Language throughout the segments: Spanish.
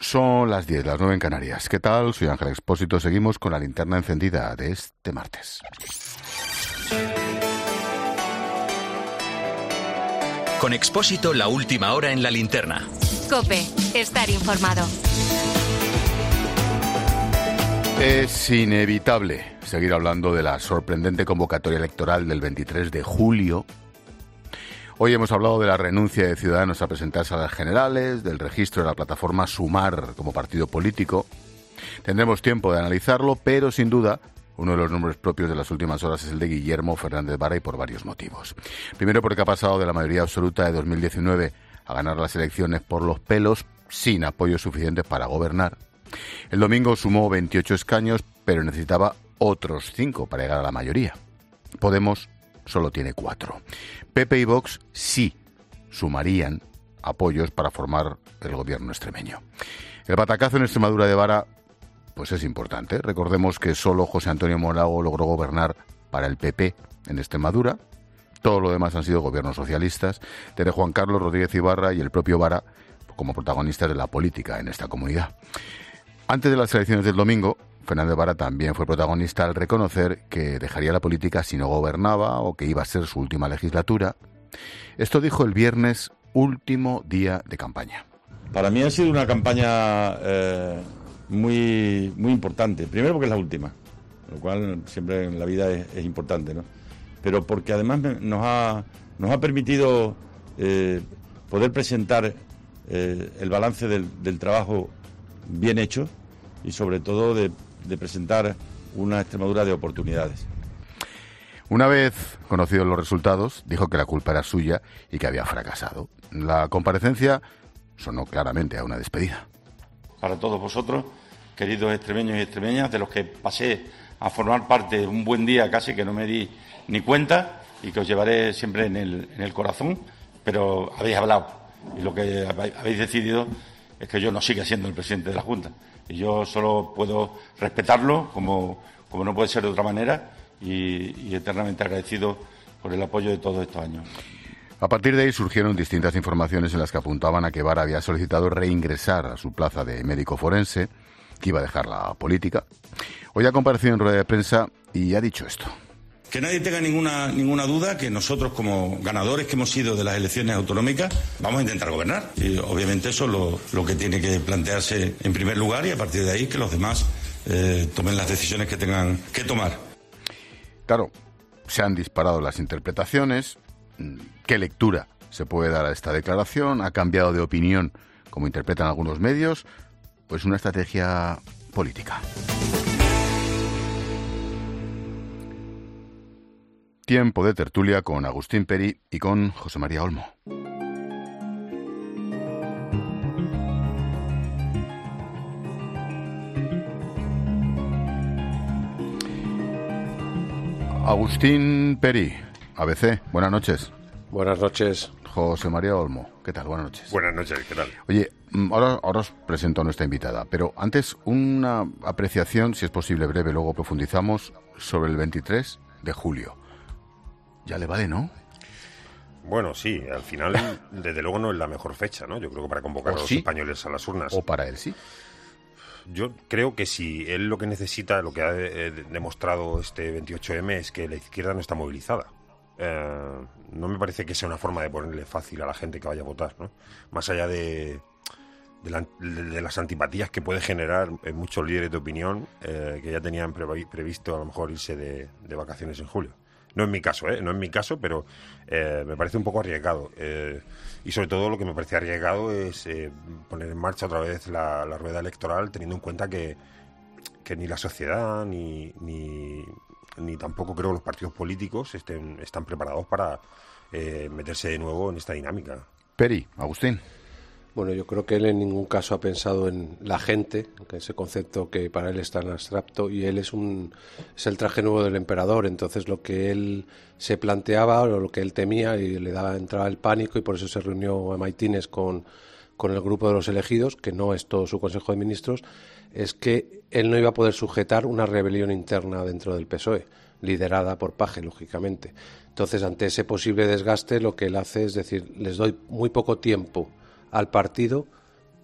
Son las 10, las 9 en Canarias. ¿Qué tal? Soy Ángel Expósito. Seguimos con la linterna encendida de este martes. Con Expósito, la última hora en la linterna. COPE, estar informado. Es inevitable seguir hablando de la sorprendente convocatoria electoral del 23 de julio. Hoy hemos hablado de la renuncia de Ciudadanos a presentarse a las generales, del registro de la plataforma Sumar como partido político. Tendremos tiempo de analizarlo, pero sin duda uno de los nombres propios de las últimas horas es el de Guillermo Fernández Vara, y por varios motivos. Primero, porque ha pasado de la mayoría absoluta de 2019 a ganar las elecciones por los pelos, sin apoyos suficientes para gobernar. El domingo sumó 28 escaños, pero necesitaba otros 5 para llegar a la mayoría. Podemos solo tiene 4. PP y Vox sí sumarían apoyos para formar el gobierno extremeño. El batacazo en Extremadura de Vara pues es importante. Recordemos que solo José Antonio Monago logró gobernar para el PP en Extremadura. Todo lo demás han sido gobiernos socialistas, desde Juan Carlos Rodríguez Ibarra y el propio Vara como protagonistas de la política en esta comunidad. Antes de las elecciones del domingo, Fernández Vara también fue protagonista al reconocer que dejaría la política si no gobernaba o que iba a ser su última legislatura. Esto dijo el viernes, último día de campaña. Para mí ha sido una campaña muy importante. Primero porque es la última, lo cual siempre en la vida es importante, ¿no? Pero porque además nos ha permitido poder presentar el balance del trabajo bien hecho y sobre todo de presentar una Extremadura de oportunidades. Una vez conocidos los resultados, dijo que la culpa era suya y que había fracasado. La comparecencia sonó claramente a una despedida. Para todos vosotros, queridos extremeños y extremeñas, de los que pasé a formar parte un buen día casi que no me di ni cuenta y que os llevaré siempre en el corazón, pero habéis hablado y lo que habéis decidido es que yo no siga siendo el presidente de la Junta. Y yo solo puedo respetarlo como no puede ser de otra manera y eternamente agradecido por el apoyo de todos estos años. A partir de ahí surgieron distintas informaciones en las que apuntaban a que Vara había solicitado reingresar a su plaza de médico forense, que iba a dejar la política. Hoy ha comparecido en rueda de prensa y ha dicho esto. Que nadie tenga ninguna duda que nosotros, como ganadores que hemos sido de las elecciones autonómicas, vamos a intentar gobernar. Y obviamente eso es lo que tiene que plantearse en primer lugar y a partir de ahí que los demás tomen las decisiones que tengan que tomar. Claro, se han disparado las interpretaciones. ¿Qué lectura se puede dar a esta declaración? ¿Ha cambiado de opinión, como interpretan algunos medios? Pues una estrategia política. Tiempo de tertulia con Agustín Perí y con José María Olmo. Agustín Perí, ABC, buenas noches. Buenas noches. José María Olmo, ¿qué tal? Buenas noches. Buenas noches, ¿qué tal? Oye, ahora os presento a nuestra invitada, pero antes una apreciación, si es posible breve, luego profundizamos, sobre el 23 de julio. Ya le vale, ¿no? Bueno, sí, al final, desde luego no es la mejor fecha, ¿no? Yo creo que para convocar a los españoles a las urnas. O para él sí. Yo creo que si él lo que necesita, lo que ha demostrado este 28M es que la izquierda no está movilizada. No me parece que sea una forma de ponerle fácil a la gente que vaya a votar, ¿no? Más allá de las antipatías que puede generar en muchos líderes de opinión que ya tenían previsto a lo mejor irse de vacaciones en julio. No es mi caso, no es mi caso, pero me parece un poco arriesgado. Y sobre todo lo que me parece arriesgado es poner en marcha otra vez la rueda electoral, teniendo en cuenta que ni la sociedad ni tampoco creo los partidos políticos están preparados para meterse de nuevo en esta dinámica. Peri, Agustín. Bueno, yo creo que él en ningún caso ha pensado en la gente, que ese concepto que para él es tan abstracto, y él es el traje nuevo del emperador. Entonces lo que él se planteaba o lo que él temía y le daba entrada el pánico, y por eso se reunió a maitines con el grupo de los elegidos, que no es todo su Consejo de Ministros, es que él no iba a poder sujetar una rebelión interna dentro del PSOE, liderada por Paje, lógicamente. Entonces, ante ese posible desgaste, lo que él hace es decir, les doy muy poco tiempo al partido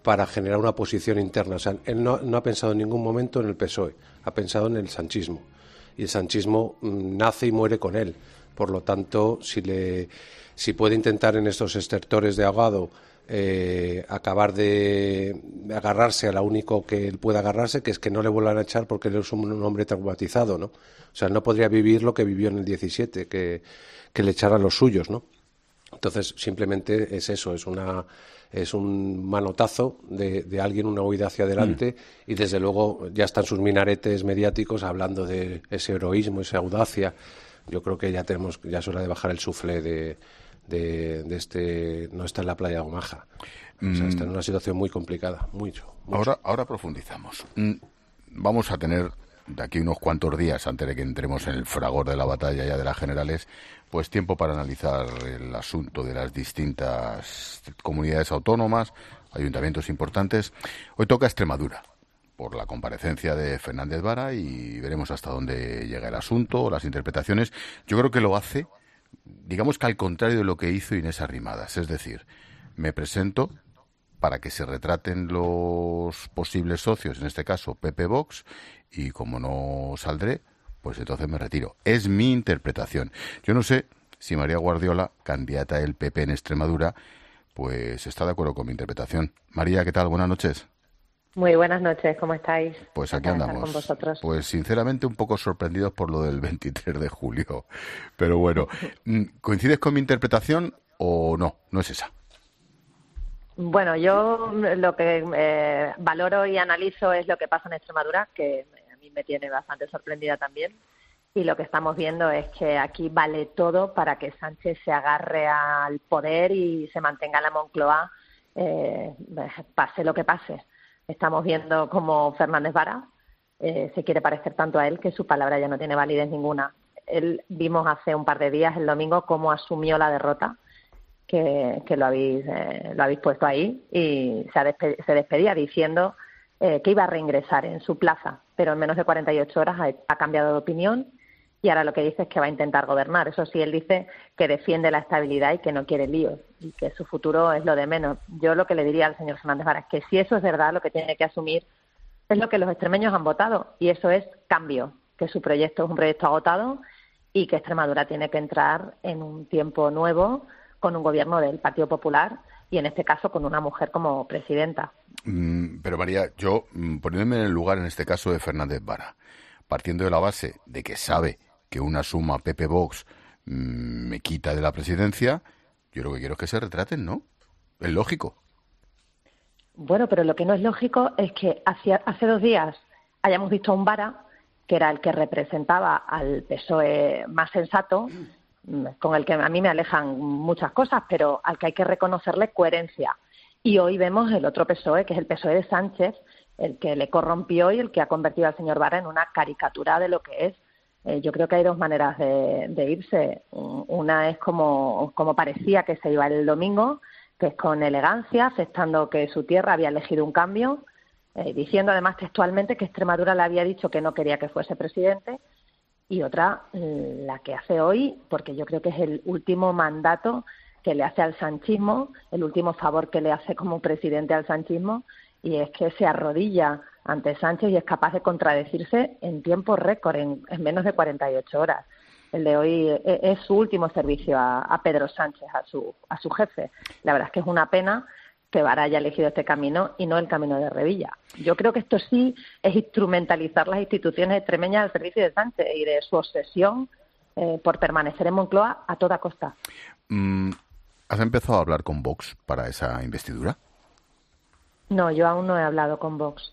para generar una posición interna. O sea, él no ha pensado en ningún momento en el PSOE, ha pensado en el sanchismo. Y el sanchismo nace y muere con él. Por lo tanto, si puede intentar en estos estertores de ahogado acabar de agarrarse a lo único que él puede agarrarse, que es que no le vuelvan a echar porque él es un hombre traumatizado, ¿no? O sea, no podría vivir lo que vivió en el 17, que le echaran los suyos, ¿no? Entonces, simplemente es eso, es un manotazo de alguien, una huida hacia adelante, y desde luego ya están sus minaretes mediáticos hablando de ese heroísmo, esa audacia. Yo creo que ya es hora de bajar el suflé de no está en la playa de Omaha. O sea, está en una situación muy complicada, mucho. Ahora profundizamos. Vamos a tener de aquí unos cuantos días, antes de que entremos en el fragor de la batalla ya de las generales, pues tiempo para analizar el asunto de las distintas comunidades autónomas, ayuntamientos importantes. Hoy toca Extremadura, por la comparecencia de Fernández Vara, y veremos hasta dónde llega el asunto, las interpretaciones. Yo creo que lo hace, digamos que al contrario de lo que hizo Inés Arrimadas, es decir, me presento para que se retraten los posibles socios, en este caso PP Vox, y como no saldré, pues entonces me retiro. Es mi interpretación. Yo no sé si María Guardiola, candidata del PP en Extremadura, pues está de acuerdo con mi interpretación. María, ¿qué tal? Buenas noches. Muy buenas noches, ¿cómo estáis? Pues aquí andamos. Con vosotros. Pues sinceramente un poco sorprendidos por lo del 23 de julio. Pero bueno, ¿coincides con mi interpretación o no? No es esa. Bueno, yo lo que valoro y analizo es lo que pasa en Extremadura, que a mí me tiene bastante sorprendida también. Y lo que estamos viendo es que aquí vale todo para que Sánchez se agarre al poder y se mantenga en la Moncloa, pase lo que pase. Estamos viendo cómo Fernández Vara se quiere parecer tanto a él que su palabra ya no tiene validez ninguna. Vimos hace un par de días, el domingo, cómo asumió la derrota, que lo habéis puesto ahí, y se despedía diciendo que iba a reingresar en su plaza, pero en menos de 48 horas ha cambiado de opinión y ahora lo que dice es que va a intentar gobernar. Eso sí, él dice que defiende la estabilidad y que no quiere líos y que su futuro es lo de menos. Yo lo que le diría al señor Fernández Vara es que si eso es verdad, lo que tiene que asumir es lo que los extremeños han votado, y eso es cambio, que su proyecto es un proyecto agotado y que Extremadura tiene que entrar en un tiempo nuevo con un gobierno del Partido Popular y en este caso con una mujer como presidenta. Pero María, yo poniéndome en el lugar en este caso de Fernández Vara, partiendo de la base de que sabe que una suma PP Vox me quita de la presidencia, yo lo que quiero es que se retraten, ¿no? Es lógico. Bueno, pero lo que no es lógico es que hace 2 días hayamos visto a un Vara, que era el que representaba al PSOE más sensato, con el que a mí me alejan muchas cosas, pero al que hay que reconocerle coherencia. Y hoy vemos el otro PSOE, que es el PSOE de Sánchez, el que le corrompió y el que ha convertido al señor Vara en una caricatura de lo que es. Yo creo que hay 2 maneras de irse. Una es como parecía que se iba el domingo, que es con elegancia, aceptando que su tierra había elegido un cambio, diciendo además textualmente que Extremadura le había dicho que no quería que fuese presidente. Y otra, la que hace hoy, porque yo creo que es el último mandato que le hace al sanchismo, el último favor que le hace como presidente al sanchismo, y es que se arrodilla ante Sánchez y es capaz de contradecirse en tiempo récord, en menos de 48 horas. El de hoy es su último servicio a Pedro Sánchez, a su jefe. La verdad es que es una pena que Vara haya elegido este camino y no el camino de Revilla. Yo creo que esto sí es instrumentalizar las instituciones extremeñas al servicio de Sánchez y de su obsesión por permanecer en Moncloa a toda costa. ¿Has empezado a hablar con Vox para esa investidura? No, yo aún no he hablado con Vox.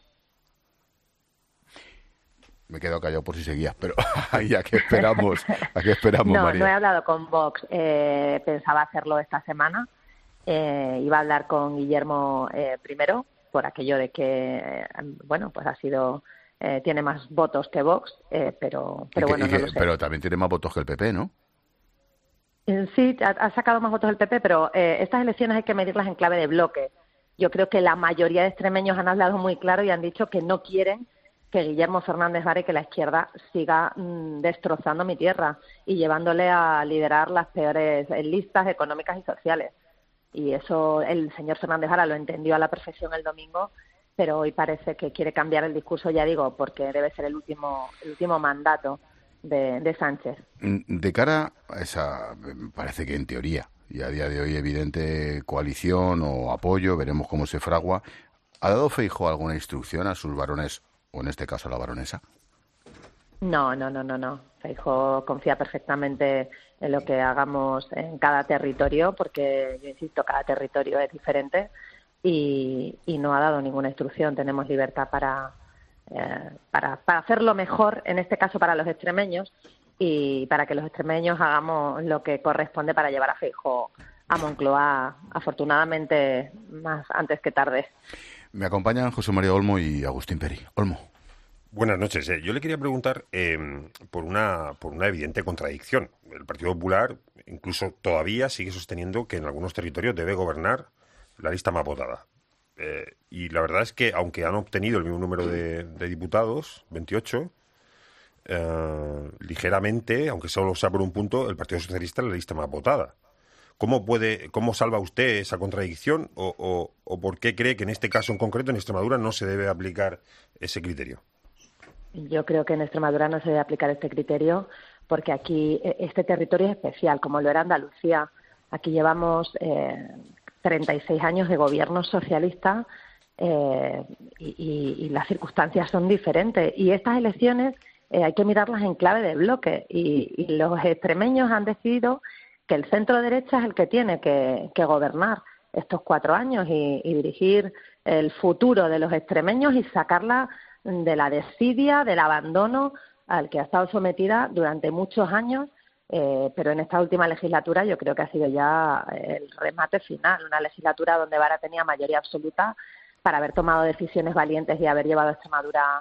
Me he quedado callado por si seguías, pero ¿a qué esperamos? No, María? No he hablado con Vox. Pensaba hacerlo esta semana. Iba a hablar con Guillermo primero, por aquello de que, bueno, pues tiene más votos que Vox, pero bueno, no lo sé. Pero también tiene más votos que el PP, ¿no? Sí, ha sacado más votos el PP, pero estas elecciones hay que medirlas en clave de bloque. Yo creo que la mayoría de extremeños han hablado muy claro y han dicho que no quieren que Guillermo Fernández Vara y que la izquierda siga destrozando mi tierra y llevándole a liderar las peores listas económicas y sociales. y eso el señor Fernández Vara lo entendió a la perfección el domingo, pero hoy parece que quiere cambiar el discurso, ya digo, porque debe ser el último mandato de Sánchez. De cara a esa, parece que en teoría, y a día de hoy evidente coalición o apoyo, veremos cómo se fragua, ¿ha dado Feijóo alguna instrucción a sus varones, o en este caso a la baronesa? No. Feijóo confía perfectamente en lo que hagamos en cada territorio, porque, yo insisto, cada territorio es diferente y no ha dado ninguna instrucción. Tenemos libertad para hacerlo mejor, en este caso para los extremeños, y para que los extremeños hagamos lo que corresponde para llevar a Feijóo a Moncloa, afortunadamente más antes que tarde. Me acompañan José María Olmo y Agustín Peri. Olmo. Buenas noches. Yo le quería preguntar por una evidente contradicción. El Partido Popular incluso todavía sigue sosteniendo que en algunos territorios debe gobernar la lista más votada. Y la verdad es que, aunque han obtenido el mismo número de diputados, 28, ligeramente, aunque solo sea por un punto, el Partido Socialista es la lista más votada. ¿Cómo salva usted esa contradicción o por qué cree que en este caso en concreto, en Extremadura, no se debe aplicar ese criterio? Yo creo que en Extremadura no se debe aplicar este criterio porque aquí este territorio es especial, como lo era Andalucía. Aquí llevamos 36 años de gobierno socialista y las circunstancias son diferentes. Y estas elecciones hay que mirarlas en clave de bloque. Y los extremeños han decidido que el centro derecha es el que tiene que gobernar estos 4 años y dirigir el futuro de los extremeños y sacarla de la desidia, del abandono al que ha estado sometida durante muchos años, pero en esta última legislatura yo creo que ha sido ya el remate final, una legislatura donde Vara tenía mayoría absoluta para haber tomado decisiones valientes y haber llevado a Extremadura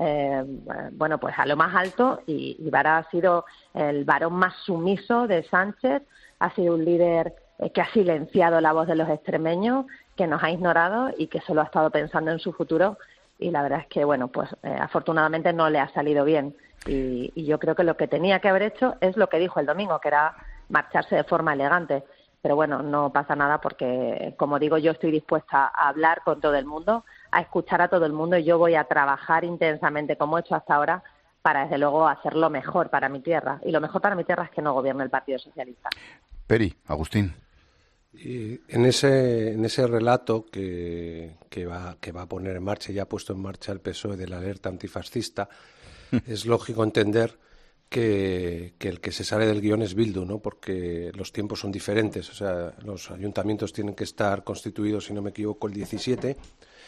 pues a lo más alto, y Vara ha sido el varón más sumiso de Sánchez, ha sido un líder que ha silenciado la voz de los extremeños, que nos ha ignorado y que solo ha estado pensando en su futuro. Y la verdad es que, afortunadamente no le ha salido bien. Y yo creo que lo que tenía que haber hecho es lo que dijo el domingo, que era marcharse de forma elegante. Pero bueno, no pasa nada porque, como digo, yo estoy dispuesta a hablar con todo el mundo, a escuchar a todo el mundo, y yo voy a trabajar intensamente, como he hecho hasta ahora, para, desde luego, hacer lo mejor para mi tierra. Y lo mejor para mi tierra es que no gobierne el Partido Socialista. Peri, Agustín. Y en ese relato que va a poner en marcha, ya ha puesto en marcha el PSOE de la alerta antifascista, es lógico entender que el que se sale del guión es Bildu, ¿no? Porque los tiempos son diferentes. O sea, los ayuntamientos tienen que estar constituidos, si no me equivoco, el 17,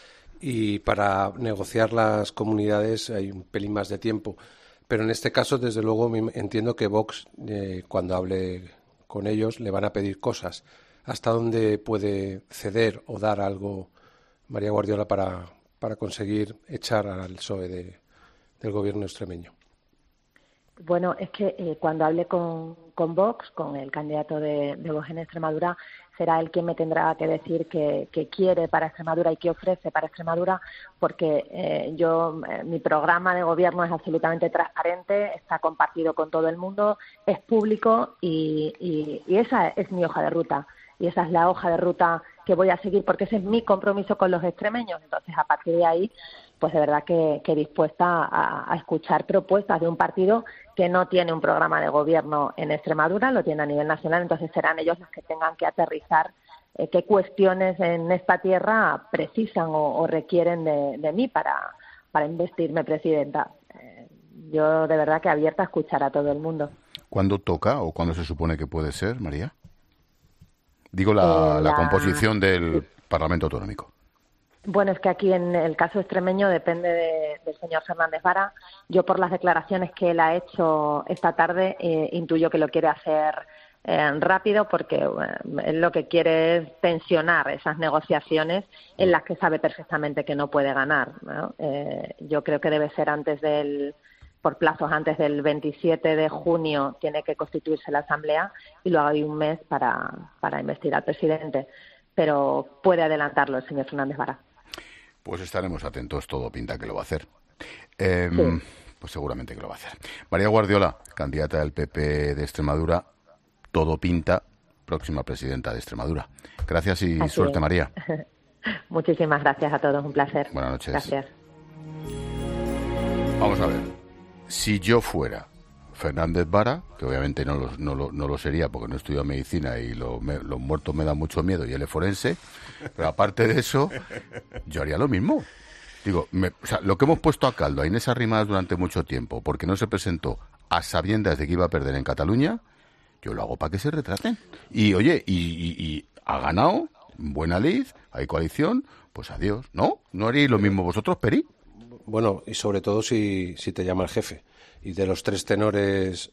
y para negociar las comunidades hay un pelín más de tiempo. Pero en este caso, desde luego, entiendo que Vox, cuando hable con ellos, le van a pedir cosas. ¿Hasta dónde puede ceder o dar algo María Guardiola para conseguir echar al PSOE del gobierno extremeño? Bueno, es que cuando hable con Vox, con el candidato de Vox en Extremadura, será él quien me tendrá que decir qué quiere para Extremadura y qué ofrece para Extremadura, porque mi programa de gobierno es absolutamente transparente, está compartido con todo el mundo, es público y esa es mi hoja de ruta. Y esa es la hoja de ruta que voy a seguir, porque ese es mi compromiso con los extremeños. Entonces, a partir de ahí, pues de verdad que dispuesta a escuchar propuestas de un partido que no tiene un programa de gobierno en Extremadura, lo tiene a nivel nacional. Entonces serán ellos los que tengan que aterrizar qué cuestiones en esta tierra precisan o requieren de mí para investirme presidenta. Yo de verdad que abierta a escuchar a todo el mundo. ¿Cuándo toca o cuándo se supone que puede ser, María? Digo, la composición del Parlamento Autonómico. Bueno, es que aquí en el caso extremeño depende del señor Fernández Vara. Yo, por las declaraciones que él ha hecho esta tarde, intuyo que lo quiere hacer rápido, porque él lo que quiere es tensionar esas negociaciones en las que sabe perfectamente que no puede ganar, ¿no? Yo creo que debe ser por plazos antes del 27 de junio tiene que constituirse la Asamblea y luego hay un mes para investir al presidente. Pero puede adelantarlo el señor Fernández Vara. Pues estaremos atentos, todo pinta que lo va a hacer. Sí. Pues seguramente que lo va a hacer. María Guardiola, candidata del PP de Extremadura, todo pinta próxima presidenta de Extremadura. Gracias y Así suerte, es. María. Muchísimas gracias a todos, un placer. Buenas noches. Gracias. Vamos a ver. Si yo fuera Fernández Vara, que obviamente no lo sería porque no estudio medicina y los muertos me dan mucho miedo y él es forense, pero aparte de eso, yo haría lo mismo. Digo, o sea, lo que hemos puesto a caldo a Inés Arrimadas durante mucho tiempo, porque no se presentó a sabiendas de que iba a perder en Cataluña, yo lo hago para que se retraten. Y oye, y ha ganado, buena lid, hay coalición, pues adiós. ¿No? ¿No haríais lo mismo vosotros, Peri? Bueno, y sobre todo si te llama el jefe. Y de los tres tenores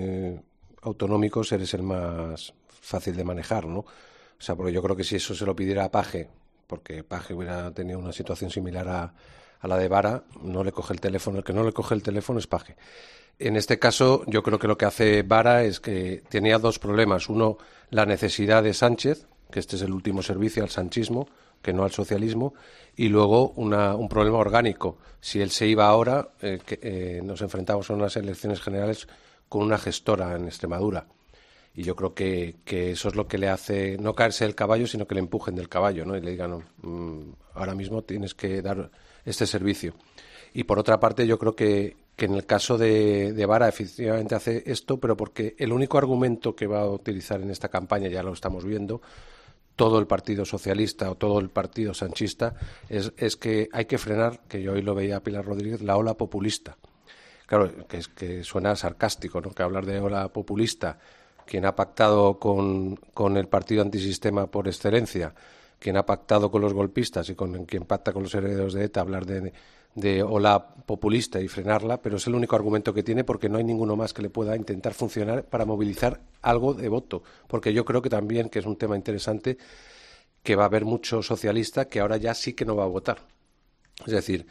autonómicos eres el más fácil de manejar, ¿no? O sea, porque yo creo que si eso se lo pidiera a Paje, porque Paje hubiera tenido una situación similar a la de Vara, no le coge el teléfono. El que no le coge el teléfono es Paje. En este caso, yo creo que lo que hace Vara es que tenía dos problemas. Uno, la necesidad de Sánchez, que este es el último servicio al sanchismo, que no al socialismo, y luego un problema orgánico. Si él se iba ahora, nos enfrentamos a unas elecciones generales con una gestora en Extremadura. Y yo creo que eso es lo que le hace no caerse del caballo, sino que le empujen del caballo, ¿no? Y le digan, ahora mismo tienes que dar este servicio. Y por otra parte, yo creo que en el caso de Vara efectivamente hace esto, pero porque el único argumento que va a utilizar en esta campaña, ya lo estamos viendo, todo el Partido Socialista o todo el Partido Sanchista, es que hay que frenar, que yo hoy lo veía a Pilar Rodríguez, la ola populista. Claro, que suena sarcástico, ¿no? Que hablar de ola populista, quien ha pactado con el partido antisistema por excelencia, quien ha pactado con los golpistas y con quien pacta con los herederos de ETA, hablar de ola populista y frenarla, pero es el único argumento que tiene porque no hay ninguno más que le pueda intentar funcionar para movilizar algo de voto. Porque yo creo que también, que es un tema interesante, que va a haber mucho socialista que ahora ya sí que no va a votar. Es decir,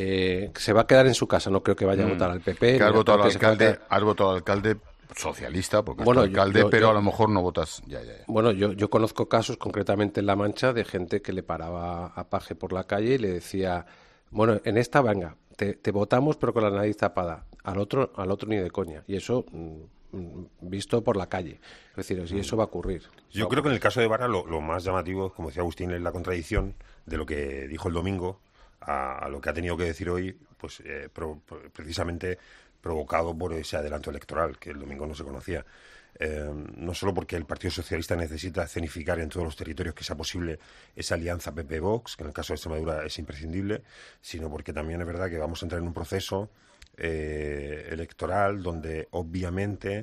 se va a quedar en su casa, no creo que vaya a votar al PP. Que has votado al alcalde socialista, porque bueno, es tu alcalde, pero a lo mejor no votas. Ya. Bueno, yo conozco casos, concretamente en La Mancha, de gente que le paraba a Paje por la calle y le decía, bueno, en esta, venga, te votamos, pero con la nariz tapada. Al otro ni de coña. Y eso visto por la calle. Es decir, si eso va a ocurrir. Yo creo que en el caso de Vara lo más llamativo, como decía Agustín, es la contradicción de lo que dijo el domingo a lo que ha tenido que decir hoy, pues precisamente provocado por ese adelanto electoral que el domingo no se conocía. No solo porque el Partido Socialista necesita escenificar en todos los territorios que sea posible esa alianza PP-Vox, que en el caso de Extremadura es imprescindible, sino porque también es verdad que vamos a entrar en un proceso electoral donde obviamente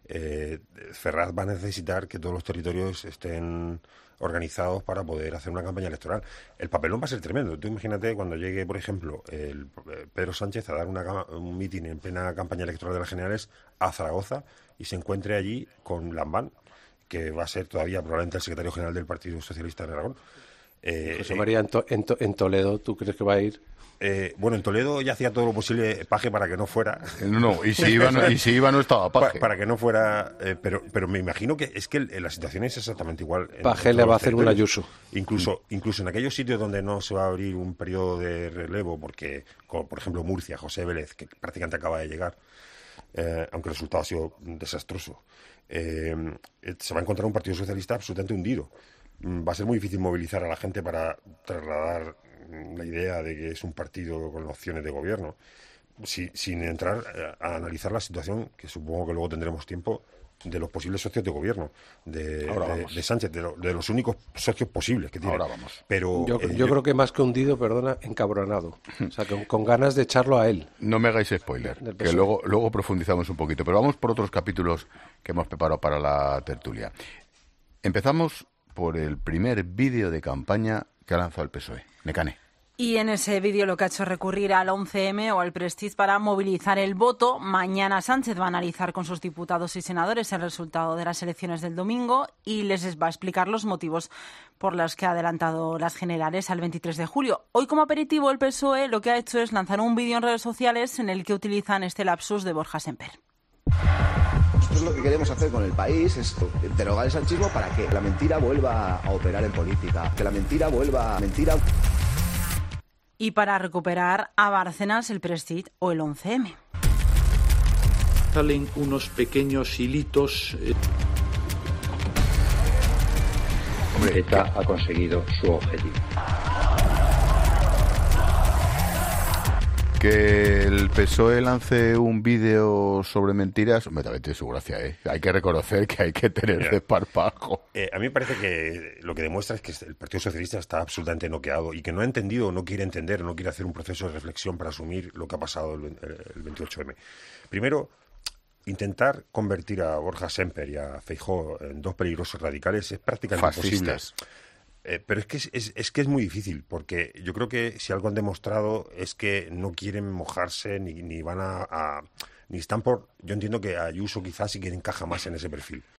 Ferraz va a necesitar que todos los territorios estén organizados para poder hacer una campaña electoral. El papelón va a ser tremendo. Tú imagínate cuando llegue, por ejemplo, el Pedro Sánchez a dar un mitin en plena campaña electoral de las generales a Zaragoza y se encuentre allí con Lambán, que va a ser todavía probablemente el secretario general del Partido Socialista de Aragón. José María, en Toledo, ¿tú crees que va a ir? Bueno, en Toledo ya hacía todo lo posible Paje para que no fuera. No, y si iba no estaba Paje. Para que no fuera, pero me imagino que es que la situación es exactamente igual. Paje le va a hacer un Ayuso. Incluso en aquellos sitios donde no se va a abrir un periodo de relevo, porque, como por ejemplo Murcia, José Vélez, que prácticamente acaba de llegar, aunque el resultado ha sido desastroso, se va a encontrar un Partido Socialista absolutamente hundido. Va a ser muy difícil movilizar a la gente para trasladar la idea de que es un partido con opciones de gobierno, sin entrar a analizar la situación, que supongo que luego tendremos tiempo, de los posibles socios de gobierno de Sánchez, de los únicos socios posibles que tiene. Ahora vamos. Pero yo creo que más que hundido, encabronado. O sea, con ganas de echarlo a él. No me hagáis spoiler, que luego profundizamos un poquito. Pero vamos por otros capítulos que hemos preparado para la tertulia. Empezamos por el primer vídeo de campaña que ha lanzado el PSOE. Mecane. Y en ese vídeo lo que ha hecho es recurrir al 11M o al Prestige para movilizar el voto. Mañana Sánchez va a analizar con sus diputados y senadores el resultado de las elecciones del domingo y les va a explicar los motivos por los que ha adelantado las generales al 23 de julio. Hoy, como aperitivo, el PSOE lo que ha hecho es lanzar un vídeo en redes sociales en el que utilizan este lapsus de Borja Semper. Nosotros lo que queremos hacer con el país es derogar el sanchismo para que la mentira vuelva a operar en política, que la mentira vuelva a mentira. Y para recuperar a Bárcenas, el Prestige o el 11M. Salen unos pequeños hilitos. Hombre, ETA ha conseguido su objetivo. Que el PSOE lance un vídeo sobre mentiras, hombre, también tiene su gracia, ¿eh? Hay que reconocer que hay que tener desparpajo. A mí me parece que lo que demuestra es que el Partido Socialista está absolutamente noqueado y que no ha entendido, no quiere entender, no quiere hacer un proceso de reflexión para asumir lo que ha pasado el 28M. Primero, intentar convertir a Borja Semper y a Feijóo en dos peligrosos radicales es prácticamente imposible. Pero es que es muy difícil, porque yo creo que si algo han demostrado es que no quieren mojarse ni van ni están por... Yo entiendo que Ayuso quizás sí que encaja más en ese perfil.